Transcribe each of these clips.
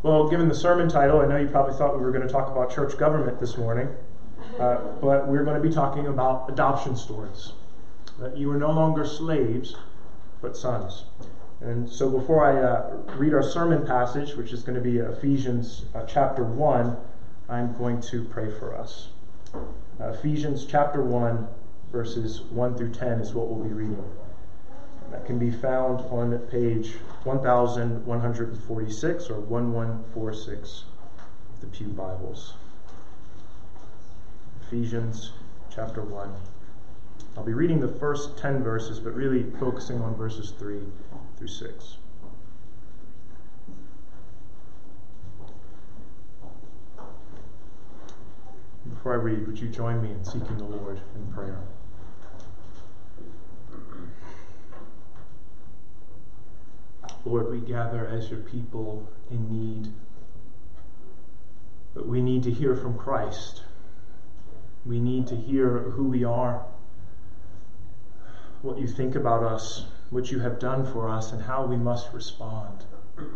Well, given the sermon title, I know you probably thought we were going to talk about church government this morning, but we're going to be talking about adoption stories. That you are no longer slaves, but sons. And so before I read our sermon passage, which is going to be Ephesians chapter 1, I'm going to pray for us. Ephesians chapter 1, verses 1 through 10 is what we'll be reading. That can be found on page 1146 or 1146 of the Pew Bibles. Ephesians chapter 1. I'll be reading the first 10 verses, but really focusing on verses 3 through 6. Before I read, would you join me in seeking the Lord in prayer? Lord, we gather as your people in need, but we need to hear from Christ. We need to hear who we are, what you think about us, what you have done for us, and how we must respond.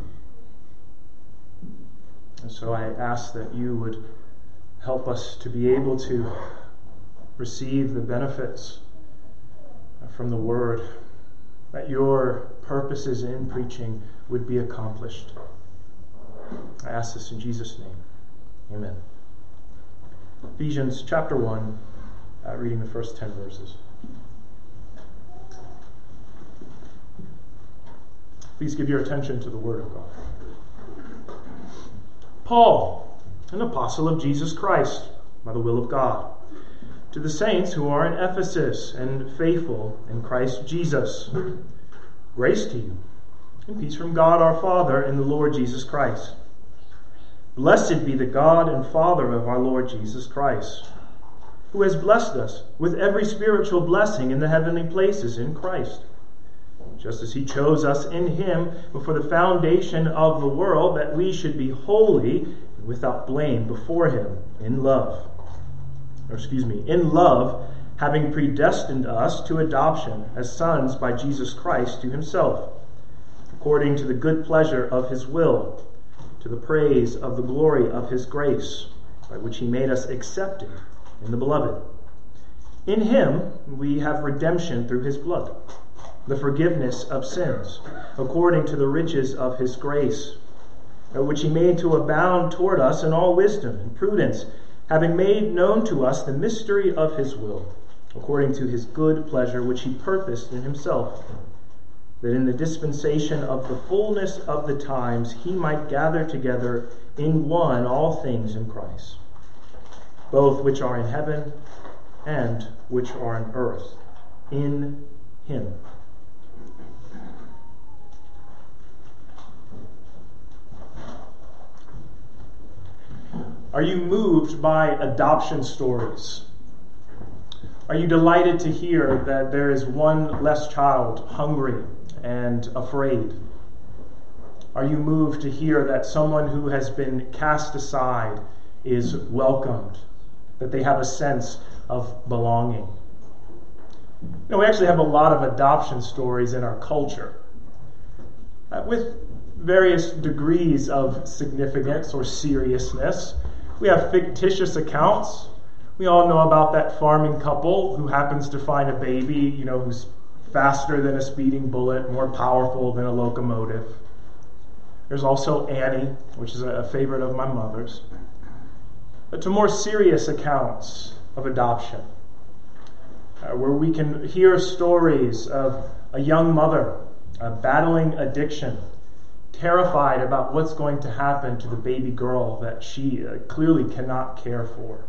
And so I ask that you would help us to be able to receive the benefits from the Word, that your purposes in preaching would be accomplished. I ask this in Jesus' name. Amen. Ephesians chapter 1, reading the first 10 verses. Please give your attention to the Word of God. Paul, an apostle of Jesus Christ, by the will of God, to the saints who are in Ephesus and faithful in Christ Jesus, grace to you, and peace from God our Father and the Lord Jesus Christ. Blessed be the God and Father of our Lord Jesus Christ, who has blessed us with every spiritual blessing in the heavenly places in Christ, just as he chose us in him before the foundation of the world, that we should be holy and without blame before him in love, having predestined us to adoption as sons by Jesus Christ to himself, according to the good pleasure of his will, to the praise of the glory of his grace, by which he made us accepted in the beloved. In him we have redemption through his blood, the forgiveness of sins, according to the riches of his grace, which he made to abound toward us in all wisdom and prudence, having made known to us the mystery of his will, according to his good pleasure which he purposed in himself, that in the dispensation of the fullness of the times he might gather together in one all things in Christ, both which are in heaven and which are on earth, in him. Are you moved by adoption stories? Are you delighted to hear that there is one less child hungry and afraid? Are you moved to hear that someone who has been cast aside is welcomed, that they have a sense of belonging? We actually have a lot of adoption stories in our culture, with various degrees of significance or seriousness. We have fictitious accounts. We all know about that farming couple who happens to find a baby, who's faster than a speeding bullet, more powerful than a locomotive. There's also Annie, which is a favorite of my mother's. But to more serious accounts of adoption, where we can hear stories of a young mother battling addiction, terrified about what's going to happen to the baby girl that she clearly cannot care for.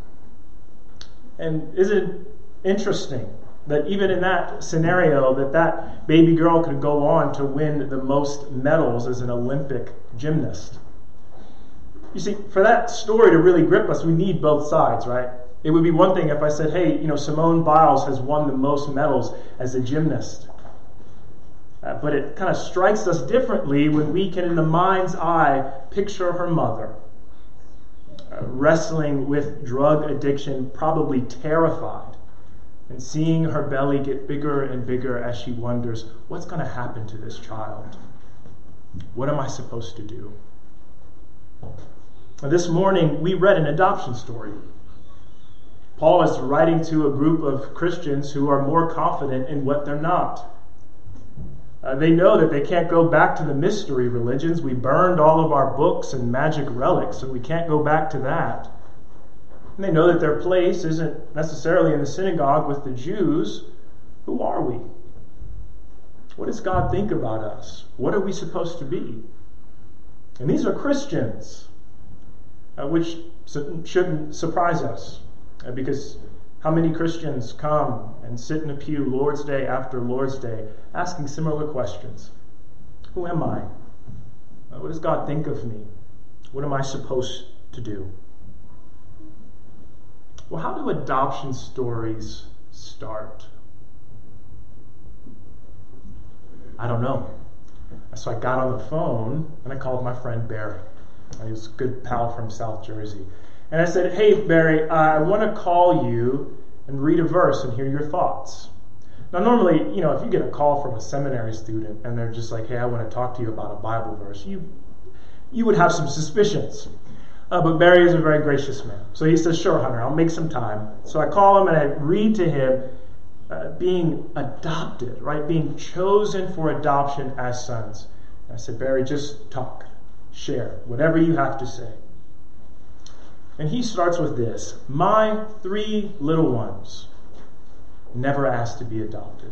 And isn't it interesting that even in that scenario, that baby girl could go on to win the most medals as an Olympic gymnast? You see, for that story to really grip us, we need both sides, right? It would be one thing if I said, hey, Simone Biles has won the most medals as a gymnast. But it kind of strikes us differently when we can, in the mind's eye, picture her mother wrestling with drug addiction, probably terrified, and seeing her belly get bigger and bigger as she wonders, what's going to happen to this child? What am I supposed to do? This morning, we read an adoption story. Paul is writing to a group of Christians who are more confident in what they're not. They know that they can't go back to the mystery religions. We burned all of our books and magic relics, so we can't go back to that. And they know that their place isn't necessarily in the synagogue with the Jews. Who are we? What does God think about us? What are we supposed to be? And these are Christians, which shouldn't surprise us, because how many Christians come and sit in a pew Lord's Day after Lord's Day asking similar questions? Who am I? What does God think of me? What am I supposed to do? Well, how do adoption stories start? I don't know. So I got on the phone and I called my friend Barry. He was a good pal from South Jersey. And I said, hey, Barry, I want to call you and read a verse and hear your thoughts. Now, normally, if you get a call from a seminary student and they're just like, hey, I want to talk to you about a Bible verse, you would have some suspicions. But Barry is a very gracious man. So he says, sure, Hunter, I'll make some time. So I call him and I read to him being adopted, right? Being chosen for adoption as sons. And I said, Barry, just talk, share, whatever you have to say. And he starts with this: my 3 little ones never asked to be adopted.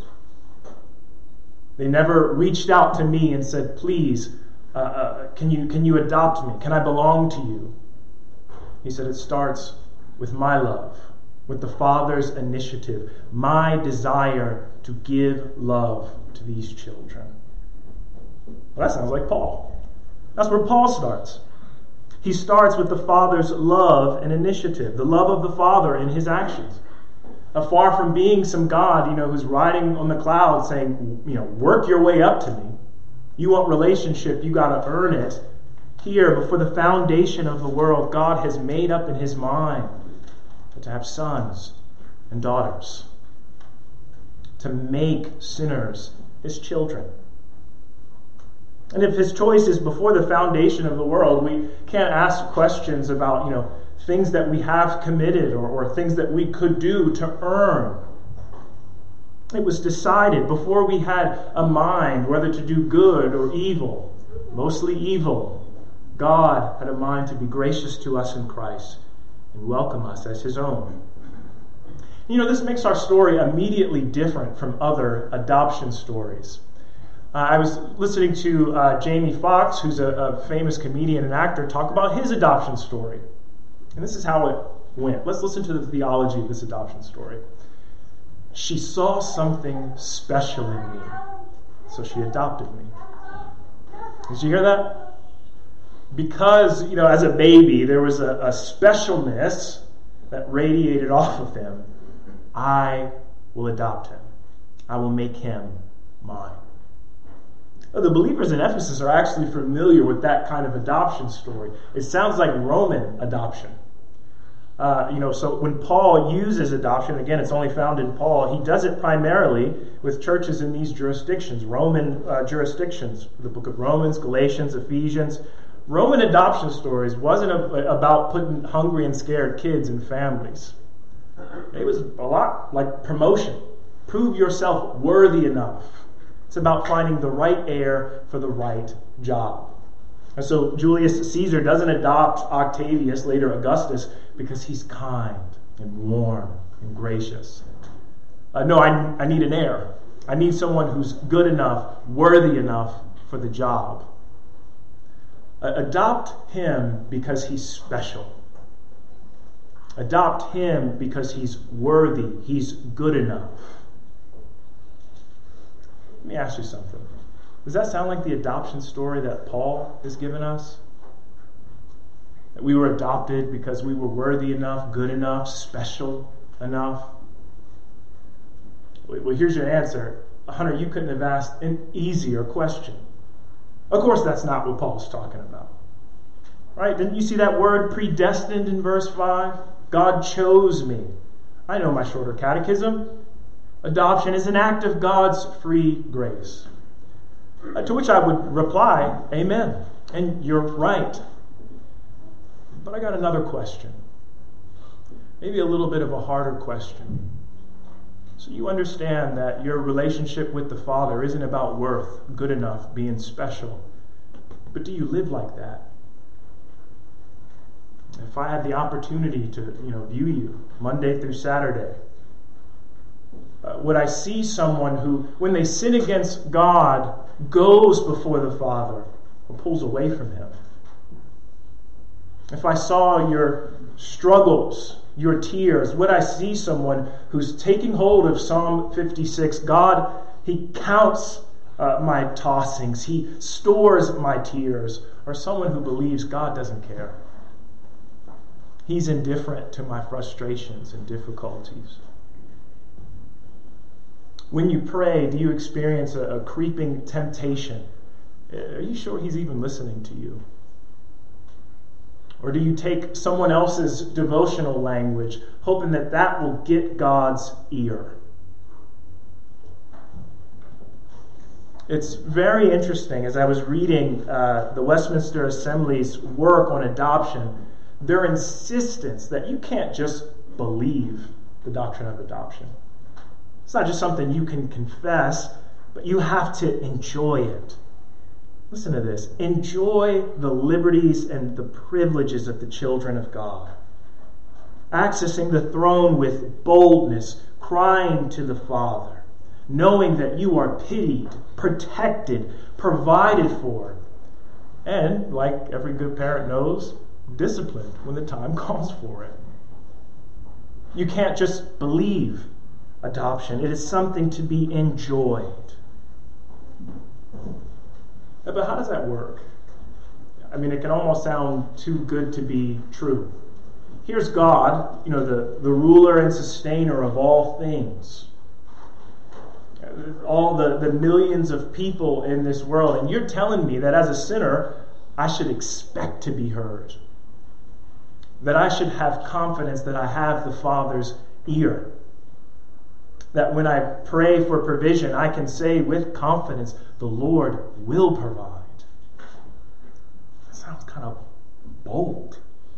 They never reached out to me and said, please, can you adopt me? Can I belong to you? He said it starts with my love, with the Father's initiative, my desire to give love to these children. Well, that sounds like Paul. That's where Paul starts. He starts with the Father's love and initiative, the love of the Father in his actions. Far from being some God, who's riding on the clouds saying, work your way up to me. You want relationship, you got to earn it. Here, before the foundation of the world, God has made up in his mind to have sons and daughters, to make sinners his children. And if his choice is before the foundation of the world, we can't ask questions about, things that we have committed or things that we could do to earn. It was decided before we had a mind whether to do good or evil, mostly evil. God had a mind to be gracious to us in Christ and welcome us as his own. This makes our story immediately different from other adoption stories. I was listening to Jamie Foxx, who's a famous comedian and actor, talk about his adoption story. And this is how it went. Let's listen to the theology of this adoption story. She saw something special in me, so she adopted me. Did you hear that? Because, as a baby, there was a specialness that radiated off of him. I will adopt him. I will make him mine. The believers in Ephesus are actually familiar with that kind of adoption story. It sounds like Roman adoption. So when Paul uses adoption, again, it's only found in Paul, he does it primarily with churches in these jurisdictions, Roman jurisdictions, the book of Romans, Galatians, Ephesians. Roman adoption stories wasn't about putting hungry and scared kids in families. It was a lot like promotion. Prove yourself worthy enough. It's about finding the right heir for the right job. And so Julius Caesar doesn't adopt Octavius, later Augustus, because he's kind and warm and gracious. No, I need an heir. I need someone who's good enough, worthy enough for the job. Adopt him because he's special. Adopt him because he's worthy, he's good enough. Let me ask you something. Does that sound like the adoption story that Paul has given us? That we were adopted because we were worthy enough, good enough, special enough? Well, here's your answer. Hunter, you couldn't have asked an easier question. Of course, that's not what Paul's talking about. Right? Didn't you see that word predestined in verse 5? God chose me. I know my shorter catechism. Adoption is an act of God's free grace. To which I would reply, amen. And you're right. But I got another question. Maybe a little bit of a harder question. So you understand that your relationship with the Father isn't about worth, good enough, being special. But do you live like that? If I had the opportunity to, view you Monday through Saturday, would I see someone who, when they sin against God, goes before the Father or pulls away from Him? If I saw your struggles, your tears, would I see someone who's taking hold of Psalm 56? God, He counts my tossings. He stores my tears. Or someone who believes God doesn't care. He's indifferent to my frustrations and difficulties. When you pray, do you experience a creeping temptation? Are you sure He's even listening to you? Or do you take someone else's devotional language, hoping that that will get God's ear? It's very interesting. As I was reading the Westminster Assembly's work on adoption, their insistence that you can't just believe the doctrine of adoption. It's not just something you can confess, but you have to enjoy it. Listen to this. Enjoy the liberties and the privileges of the children of God. Accessing the throne with boldness, crying to the Father, knowing that you are pitied, protected, provided for, and, like every good parent knows, disciplined when the time calls for it. You can't just believe adoption. It is something to be enjoyed. But how does that work? I mean, it can almost sound too good to be true. Here's God, the ruler and sustainer of all things. All the millions of people in this world. And you're telling me that as a sinner, I should expect to be heard. That I should have confidence that I have the Father's ear. That when I pray for provision, I can say with confidence, the Lord will provide. That sounds kind of bold.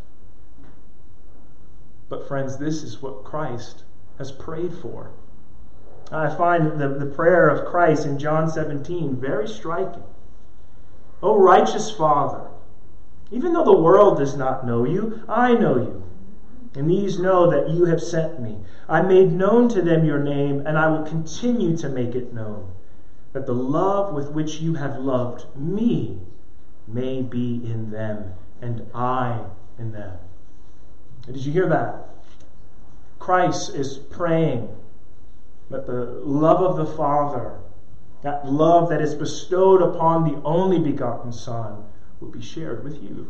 But friends, this is what Christ has prayed for. I find the prayer of Christ in John 17 very striking. O righteous Father, even though the world does not know you, I know you. And these know that you have sent me. I made known to them your name, and I will continue to make it known, that the love with which you have loved me may be in them, and I in them. And did you hear that? Christ is praying that the love of the Father, that love that is bestowed upon the only begotten Son, will be shared with you.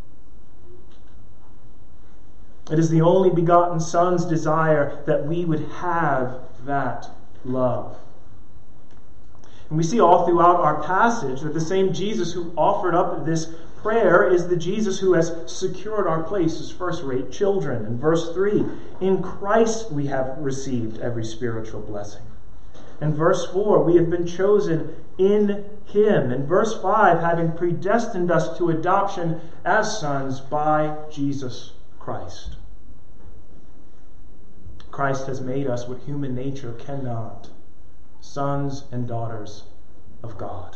It is the only begotten Son's desire that we would have that love. And we see all throughout our passage that the same Jesus who offered up this prayer is the Jesus who has secured our place as first-rate children. In verse 3, in Christ we have received every spiritual blessing. In verse 4, we have been chosen in Him. In verse 5, having predestined us to adoption as sons by Jesus Christ. Christ has made us what human nature cannot, sons and daughters of God.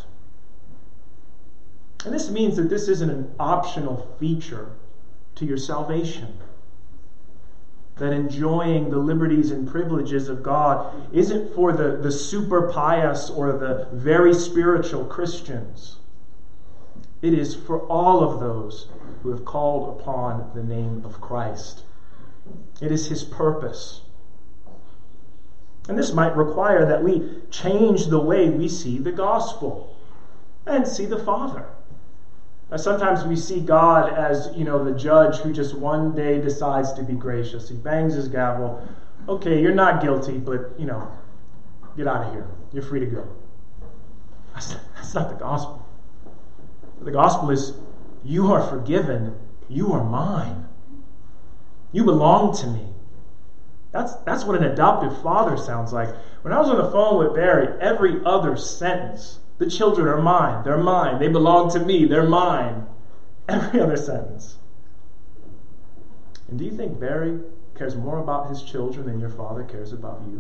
And this means that this isn't an optional feature to your salvation. That enjoying the liberties and privileges of God isn't for the super pious or the very spiritual Christians. It is for all of those who have called upon the name of Christ. It is His purpose. And this might require that we change the way we see the gospel and see the Father. Sometimes we see God as, the judge who just one day decides to be gracious. He bangs his gavel. Okay, you're not guilty, but, get out of here. You're free to go. That's not the gospel. The gospel is, you are forgiven. You are mine. You belong to me. That's what an adoptive father sounds like. When I was on the phone with Barry, every other sentence, the children are mine. They're mine. They belong to me. They're mine. Every other sentence. And do you think Barry cares more about his children than your father cares about you?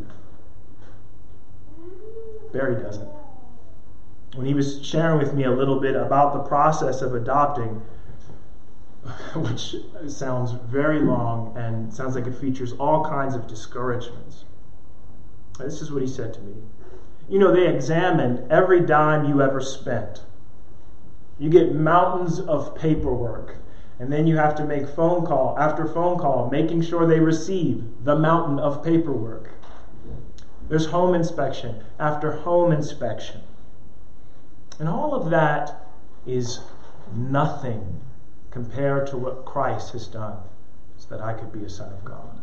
Barry doesn't. When he was sharing with me a little bit about the process of adopting, which sounds very long and sounds like it features all kinds of discouragements, this is what he said to me. You know, they examined every dime you ever spent. You get mountains of paperwork, and then you have to make phone call after phone call, making sure they receive the mountain of paperwork. There's home inspection after home inspection. And all of that is nothing compared to what Christ has done so that I could be a son of God.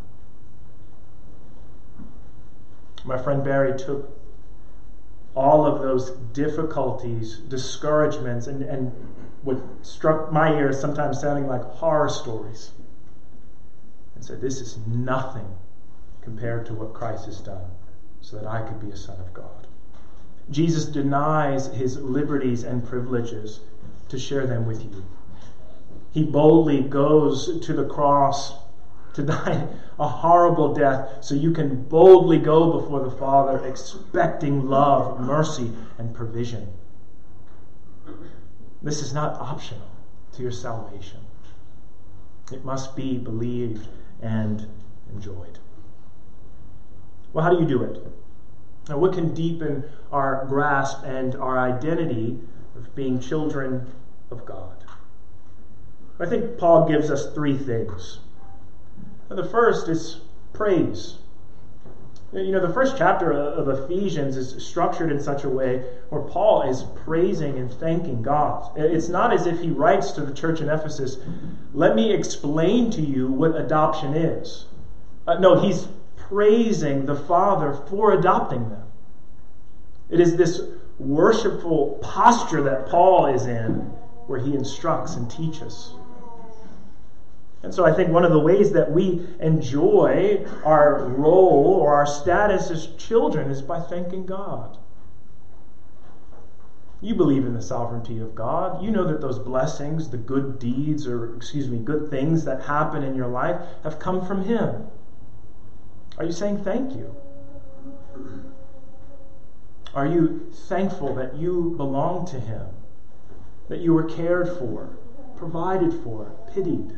My friend Barry took all of those difficulties, discouragements, and what struck my ears sometimes sounding like horror stories, and said, this is nothing compared to what Christ has done so that I could be a son of God. Jesus denies his liberties and privileges to share them with you. He boldly goes to the cross to die a horrible death so you can boldly go before the Father expecting love, mercy, and provision. This is not optional to your salvation. It must be believed and enjoyed. Well, how do you do it? Now, what can deepen our grasp and our identity of being children of God? I think Paul gives us three things. The first is praise. You know, the first chapter of Ephesians is structured in such a way where Paul is praising and thanking God. It's not as if he writes to the church in Ephesus, let me explain to you what adoption is. No, he's praising the Father for adopting them. It is this worshipful posture that Paul is in where he instructs and teaches. And so I think one of the ways that we enjoy our role or our status as children is by thanking God. You believe in the sovereignty of God. You know that those blessings, the good deeds, good things that happen in your life have come from Him. Are you saying thank you? Are you thankful that you belong to Him? That you were cared for, provided for, pitied?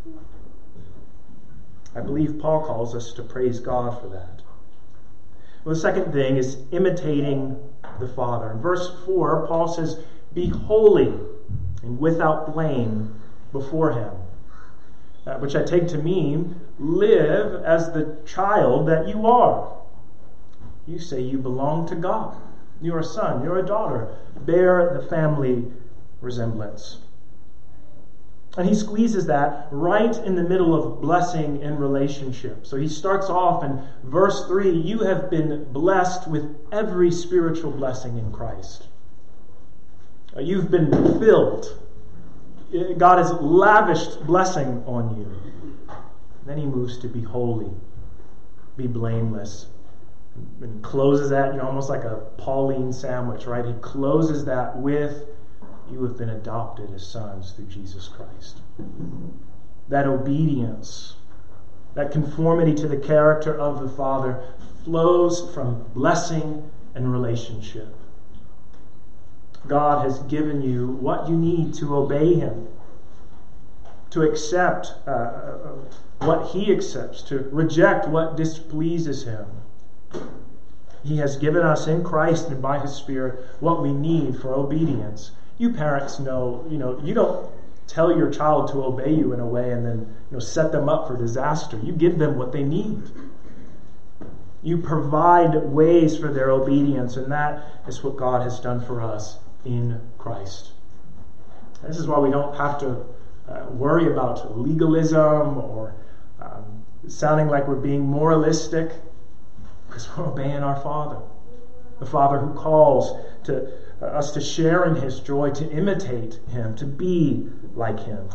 I believe Paul calls us to praise God for that. Well, the second thing is imitating the Father. In verse 4, Paul says, be holy and without blame before Him. Which I take to mean, live as the child that you are. You say you belong to God. You're a son, you're a daughter. Bear the family resemblance. And he squeezes that right in the middle of blessing and relationship. So he starts off in verse 3, you have been blessed with every spiritual blessing in Christ. You've been filled. God has lavished blessing on you. Then he moves to be holy, be blameless. And closes that, almost like a Pauline sandwich, right? He closes that with, you have been adopted as sons through Jesus Christ. That obedience, that conformity to the character of the Father flows from blessing and relationship. God has given you what you need to obey Him, to accept what He accepts, to reject what displeases Him. He has given us in Christ and by His Spirit what we need for obedience. You parents know, you don't tell your child to obey you in a way and then set them up for disaster. You give them what they need. You provide ways for their obedience, and that is what God has done for us in Christ. This is why we don't have to worry about legalism or sounding like we're being moralistic, because we're obeying our Father. The Father who calls us to share in His joy, to imitate Him, to be like Him.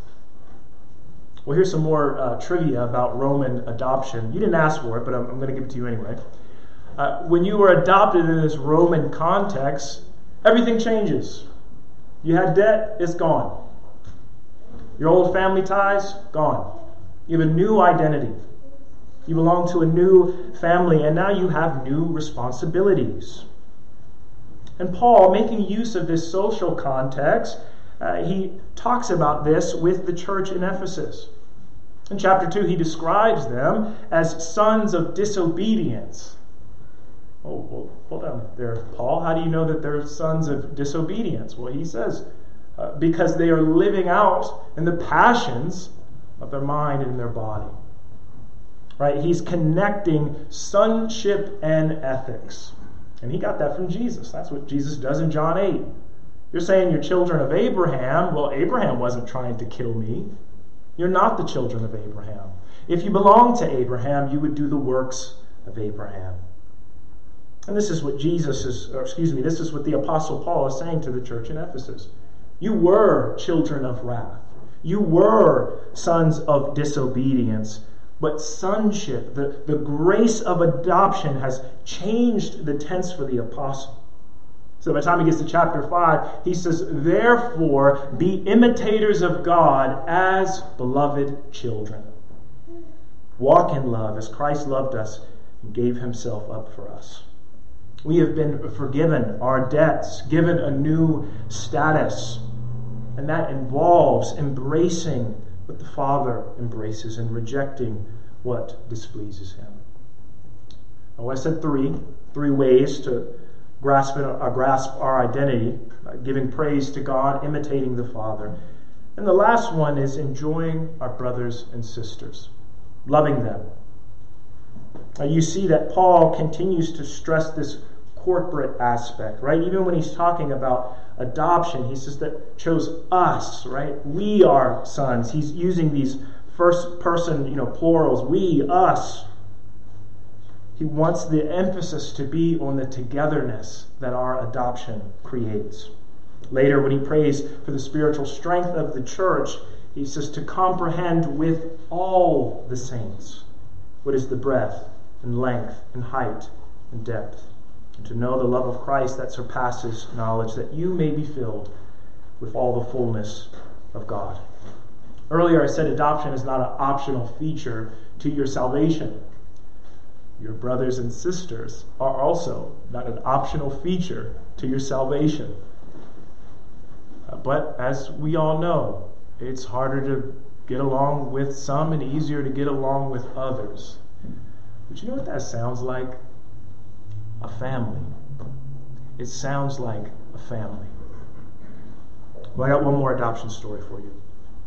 Well, here's some more trivia about Roman adoption. You didn't ask for it, but I'm going to give it to you anyway. When you were adopted in this Roman context, everything changes. You had debt, it's gone. Your old family ties, gone. You have a new identity. You belong to a new family, and now you have new responsibilities. And Paul, making use of this social context, he talks about this with the church in Ephesus. In chapter 2, he describes them as sons of disobedience. Oh, well, hold on there, Paul. How do you know that they're sons of disobedience? Well, he says, because they are living out in the passions of their mind and their body. Right? He's connecting sonship and ethics. And he got that from Jesus. That's what Jesus does in John 8. You're saying you're children of Abraham. Well, Abraham wasn't trying to kill me. You're not the children of Abraham. If you belong to Abraham, you would do the works of Abraham. And this is what this is what the Apostle Paul is saying to the church in Ephesus. You were children of wrath. You were sons of disobedience. But sonship, the grace of adoption, has changed the tense for the apostle. So by the time he gets to chapter 5, he says, therefore, be imitators of God as beloved children. Walk in love as Christ loved us and gave himself up for us. We have been forgiven our debts, given a new status. And that involves embracing what the Father embraces and rejecting what displeases him. Now, I said three ways to grasp our identity: giving praise to God, imitating the Father. And the last one is enjoying our brothers and sisters, loving them. Now, you see that Paul continues to stress this corporate aspect, right? Even when he's talking about adoption, he says that chose us, right? We are sons. He's using these first person, plurals. We, us. He wants the emphasis to be on the togetherness that our adoption creates. Later, when he prays for the spiritual strength of the church, he says to comprehend with all the saints what is the breadth and length and height and depth, and to know the love of Christ that surpasses knowledge, that you may be filled with all the fullness of God. Earlier I said adoption is not an optional feature to your salvation. Your brothers and sisters are also not an optional feature to your salvation. But as we all know, it's harder to get along with some and easier to get along with others. But you know what that sounds like? A family. It sounds like a family. Well, I got one more adoption story for you.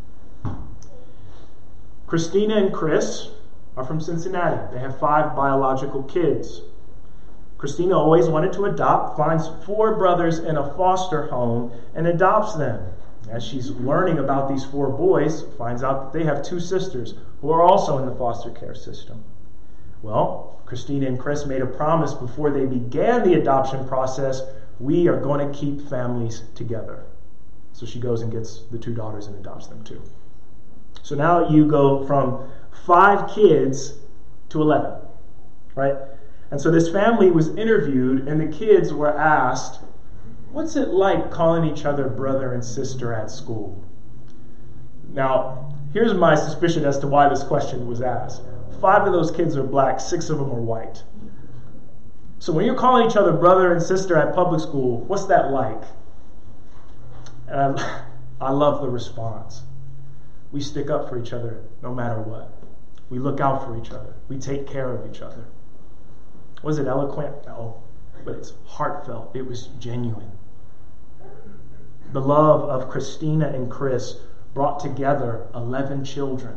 Christina and Chris are from Cincinnati. They have 5 biological kids. Christina always wanted to adopt, finds 4 brothers in a foster home, and adopts them. As she's learning about these 4 boys, finds out that they have 2 sisters who are also in the foster care system. Well, Christina and Chris made a promise before they began the adoption process: we are going to keep families together. So she goes and gets the 2 daughters and adopts them too. So now you go from 5 kids to 11, right? And so this family was interviewed, and the kids were asked, what's it like calling each other brother and sister at school? Now, here's my suspicion as to why this question was asked. 5 of those kids are black, 6 of them are white. So when you're calling each other brother and sister at public school, what's that like? And I love the response. We stick up for each other no matter what. We look out for each other. We take care of each other. Was it eloquent? No. But it's heartfelt. It was genuine. The love of Christina and Chris brought together 11 children.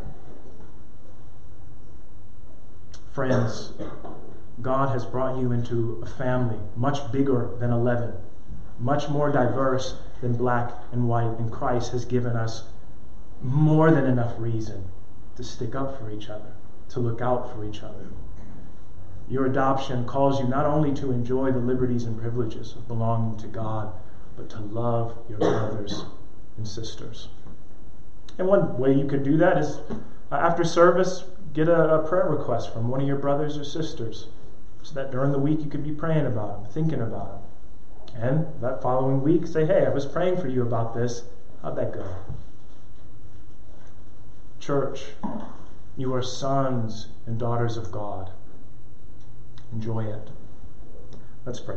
Friends, God has brought you into a family much bigger than 11, much more diverse than black and white, and Christ has given us more than enough reason to stick up for each other, to look out for each other. Your adoption calls you not only to enjoy the liberties and privileges of belonging to God, but to love your brothers and sisters. And one way you could do that is after service, get a prayer request from one of your brothers or sisters, so that during the week you could be praying about them, thinking about them. And that following week, say, hey, I was praying for you about this. How'd that go? Church, You are sons and daughters of God. Enjoy it. Let's pray.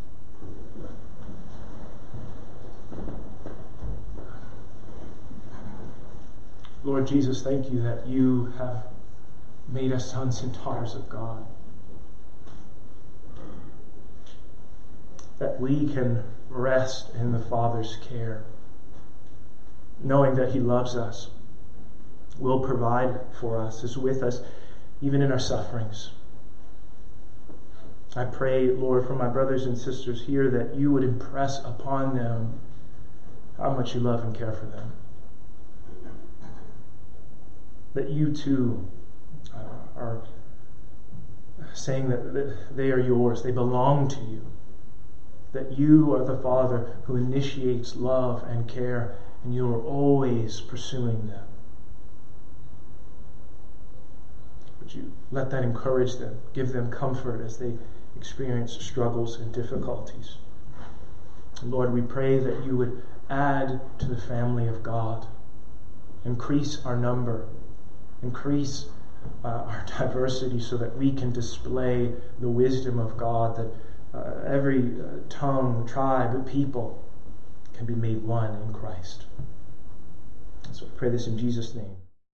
Lord Jesus, thank you that you have made us sons and daughters of God. That we can rest in the Father's care, knowing that he loves us, will provide for us, is with us, even in our sufferings. I pray, Lord, for my brothers and sisters here, that you would impress upon them how much you love and care for them. That you too are saying that they are yours, they belong to you. That you are the Father who initiates love and care, and you are always pursuing them. Would you let that encourage them, give them comfort as they experience struggles and difficulties. And Lord, we pray that you would add to the family of God, increase our number, increase our diversity so that we can display the wisdom of God, that every tongue, tribe, people can be made one in Christ. So I pray this in Jesus' name.